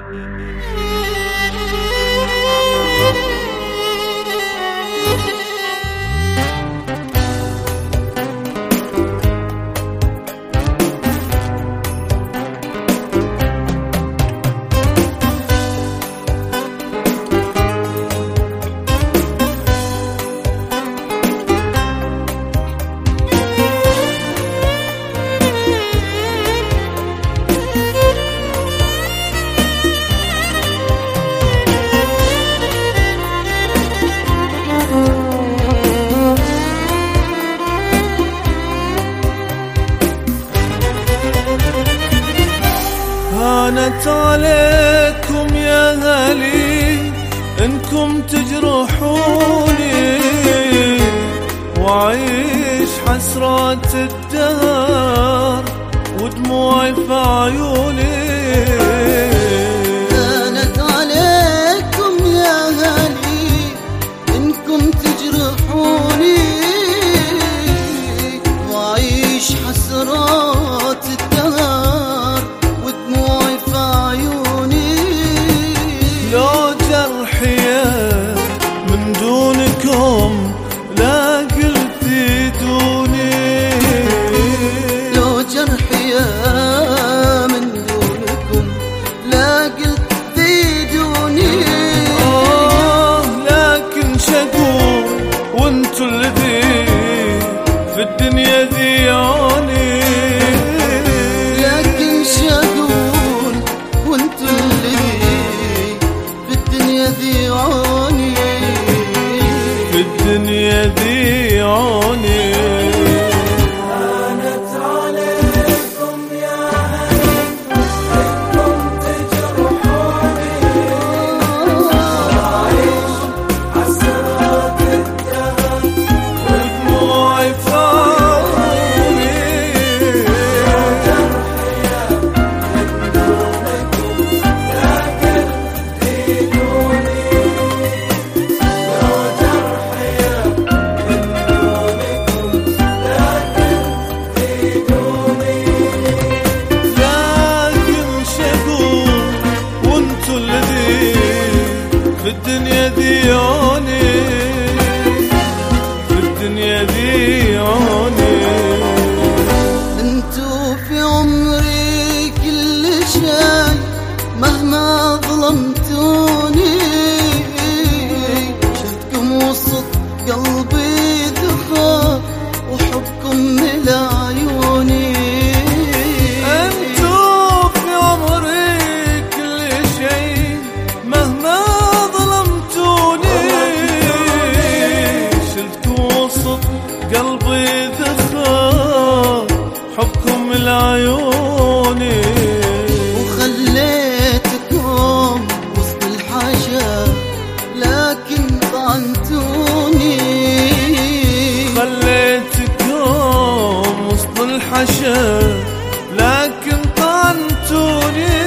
هانت عليكم يا أهلي إنكم تجرحوني، وعيش حسرات الدهر ودموعي في عيوني. هانت عليكم يا أهلي إنكم تجرحوني، وعيش حسرات الدهر ودموعي في عيوني. لو جرحي من دونكم لا قلت دوني، لو جرحي من دونكم لا قلت دوني. لكن شقول وانتو الذي في الدنيا ذيعوني، لكن شقول وانتو الذي في الدنيا ذيعوني، في الدنيا ذيعوني. هانت عليكم يا أهلي إنكم تجرحوني، وعيش حسرات الدهر ودموعي في عيوني. لكن شقول وانتو الذي في الدنيا ذيعوني، في الدنيا ذيعوني. انتو في عمري كل شيء مهما ظلمتوني، شلتكم وسط قلبي ذخر وحبكم ملا عيوني. انتو في عمري كل شيء مهما ظلمتوني، شلتكم وسط قلبي ذخر حبكم العيوني. وخليتكم وسط الحاجة لكن طعنتوني، خليتكم وسط الحشا لكن طعنتوني.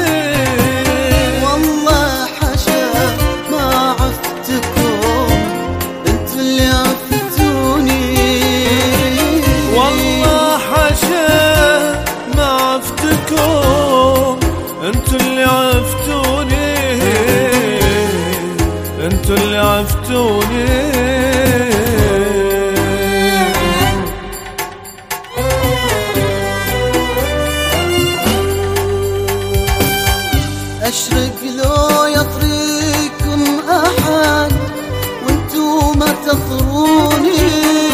والله حشا ما عفتكم انتو اللي عفتوني. والله حشا ما عفتكم انتو اللي عفتوني، انتو اللي عفتوني. أشرق لو يطريكم أحد وانتو ما تطروني،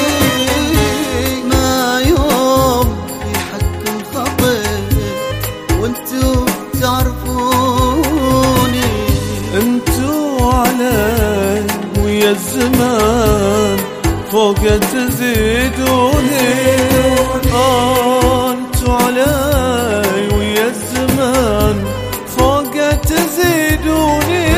ما يوم في حقكم خطر وانتو تعرفوني. انتو علي ويا الزمان فوق تزيدوني، انتو علي ويا الزمان فوق تزيدوني.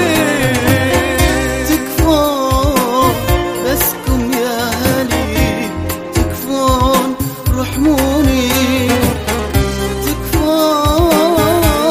تكفون بسكم يا أهلي، تكفون رحموني، تكفون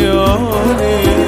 عيوني